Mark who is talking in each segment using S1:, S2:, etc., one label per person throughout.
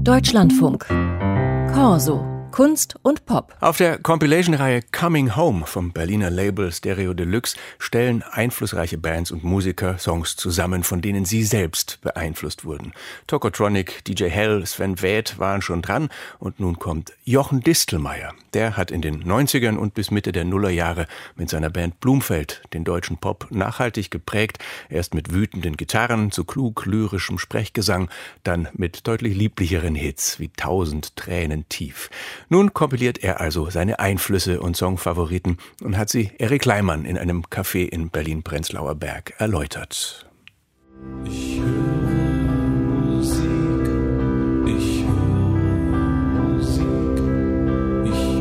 S1: Deutschlandfunk. Corso. Kunst und Pop.
S2: Auf der Compilation-Reihe Coming Home vom Berliner Label Stereo Deluxe stellen einflussreiche Bands und Musiker Songs zusammen, von denen sie selbst beeinflusst wurden. Tokotronic, DJ Hell, Sven Väth waren schon dran und nun kommt Jochen Distelmeier. Der hat in den 90ern und bis Mitte der Nullerjahre mit seiner Band Blumfeld den deutschen Pop nachhaltig geprägt. Erst mit wütenden Gitarren, zu klug lyrischem Sprechgesang, dann mit deutlich lieblicheren Hits wie 1000 Tränen tief. Nun kompiliert er also seine Einflüsse und Songfavoriten und hat sie Erik Leimann in einem Café in Berlin-Prenzlauer Berg erläutert.
S3: Ich höre Musik, ich höre Musik, ich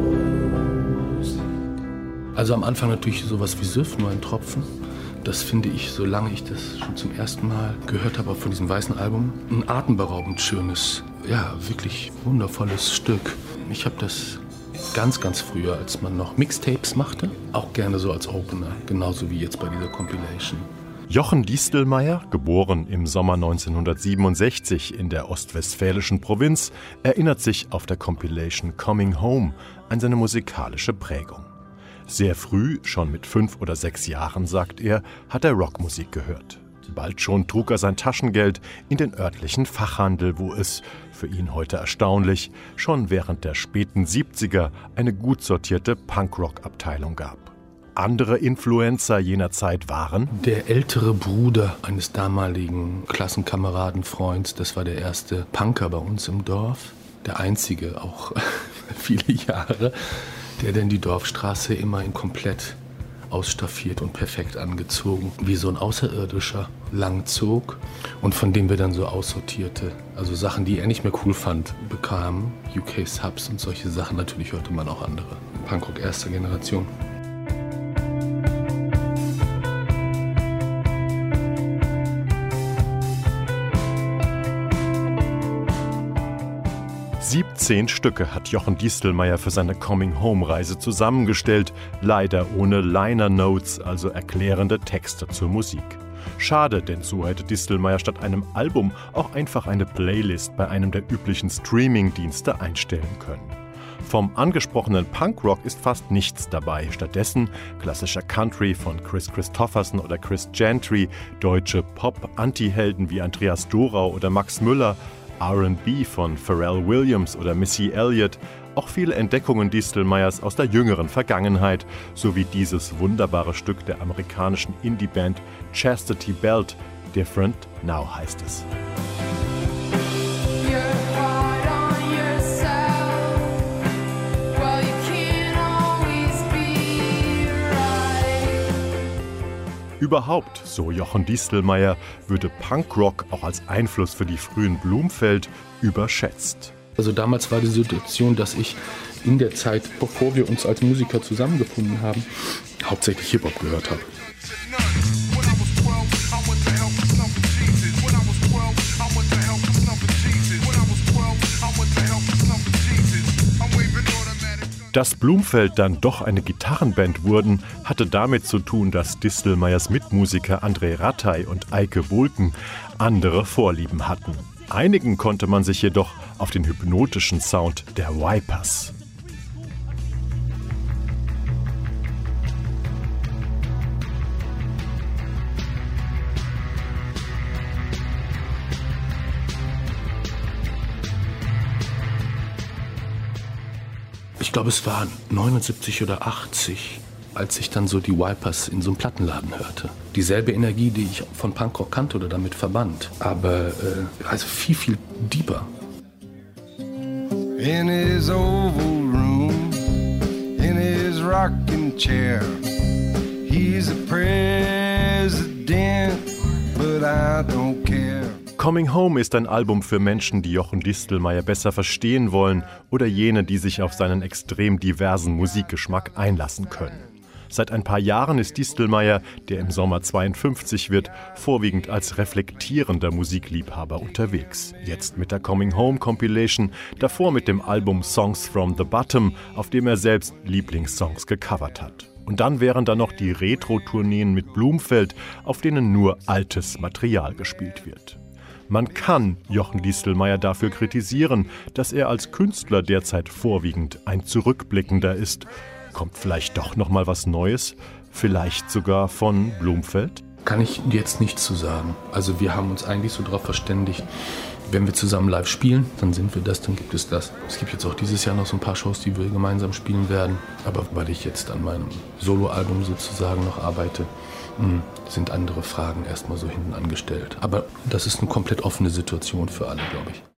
S3: höre Musik. Also am Anfang natürlich sowas wie Süff, nur ein Tropfen. Das finde ich, solange ich das schon zum ersten Mal gehört habe, auch von diesem weißen Album, ein atemberaubend schönes, ja, wirklich wundervolles Stück. Ich habe das ganz, ganz früher, als man noch Mixtapes machte, auch gerne so als Opener, genauso wie jetzt bei dieser Compilation.
S4: Jochen Distelmeier, geboren im Sommer 1967 in der ostwestfälischen Provinz, erinnert sich auf der Compilation Coming Home an seine musikalische Prägung. Sehr früh, schon mit 5 oder 6 Jahren, sagt er, hat er Rockmusik gehört. Bald schon trug er sein Taschengeld in den örtlichen Fachhandel, wo es, für ihn heute erstaunlich, schon während der späten 70er eine gut sortierte Punkrock-Abteilung gab. Andere Influencer jener Zeit waren
S3: der ältere Bruder eines damaligen Klassenkameradenfreunds, das war der erste Punker bei uns im Dorf, der einzige auch viele Jahre, der denn die Dorfstraße immer in komplett ausstaffiert und perfekt angezogen, wie so ein Außerirdischer lang zog und von dem wir dann so aussortierte, also Sachen, die er nicht mehr cool fand, bekamen, UK Subs und solche Sachen. Natürlich hörte man auch andere. Punkrock erster Generation.
S4: ...17 Stücke hat Jochen Distelmeier für seine Coming-Home-Reise zusammengestellt, leider ohne Liner-Notes, also erklärende Texte zur Musik. Schade, denn so hätte Distelmeier statt einem Album auch einfach eine Playlist bei einem der üblichen Streaming-Dienste einstellen können. Vom angesprochenen Punkrock ist fast nichts dabei. Stattdessen klassischer Country von Kris Kristofferson oder Chris Gentry, deutsche Pop-Anti-Helden wie Andreas Dorau oder Max Müller, R&B von Pharrell Williams oder Missy Elliott, auch viele Entdeckungen Distelmeiers aus der jüngeren Vergangenheit, sowie dieses wunderbare Stück der amerikanischen Indie-Band Chastity Belt, Different Now heißt es. Überhaupt, so Jochen Distelmeier, würde Punkrock auch als Einfluss für die frühen Blumfeld überschätzt.
S3: Also damals war die Situation, dass ich in der Zeit, bevor wir uns als Musiker zusammengefunden haben, hauptsächlich Hip-Hop gehört habe.
S4: Dass Blumfeld dann doch eine Gitarrenband wurden, hatte damit zu tun, dass Distelmeiers Mitmusiker André Rattay und Eike Bohlken andere Vorlieben hatten. Einigen konnte man sich jedoch auf den hypnotischen Sound der Vipers.
S3: Ich glaube, es war 79 oder 80, als ich dann so die Vipers in so einem Plattenladen hörte. Dieselbe Energie, die ich von Punkrock kannte oder damit verband, aber also viel, viel deeper.
S5: In his oval room, in his rocking chair, he's a president, but I don't care.
S4: Coming Home ist ein Album für Menschen, die Jochen Distelmeier besser verstehen wollen oder jene, die sich auf seinen extrem diversen Musikgeschmack einlassen können. Seit ein paar Jahren ist Distelmeier, der im Sommer 52 wird, vorwiegend als reflektierender Musikliebhaber unterwegs. Jetzt mit der Coming Home Compilation, davor mit dem Album Songs from the Bottom, auf dem er selbst Lieblingssongs gecovert hat. Und dann wären da noch die Retro-Tourneen mit Blumfeld, auf denen nur altes Material gespielt wird. Man kann Jochen Distelmeier dafür kritisieren, dass er als Künstler derzeit vorwiegend ein Zurückblickender ist. Kommt vielleicht doch noch mal was Neues? Vielleicht sogar von Blumfeld?
S3: Kann ich jetzt nichts zu sagen. Also wir haben uns eigentlich so darauf verständigt, wenn wir zusammen live spielen, dann sind wir das, dann gibt es das. Es gibt jetzt auch dieses Jahr noch so ein paar Shows, die wir gemeinsam spielen werden. Aber weil ich jetzt an meinem Soloalbum sozusagen noch arbeite, sind andere Fragen erstmal so hinten angestellt. Aber das ist eine komplett offene Situation für alle, glaube ich.